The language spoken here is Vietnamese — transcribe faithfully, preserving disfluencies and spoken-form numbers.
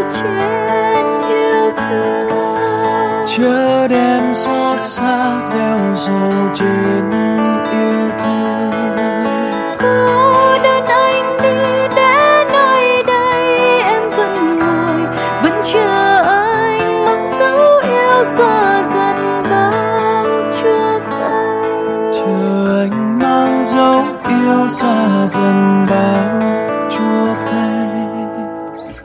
trên yêu thương. Chớ đem xót xa gieo dầu trên yêu thương. Cô đơn anh đi đến nơi đây, em vẫn ngồi vẫn chờ anh, mang dấu yêu xóa dần bao chuốc anh. Chờ anh mang dấu yêu xóa dần bao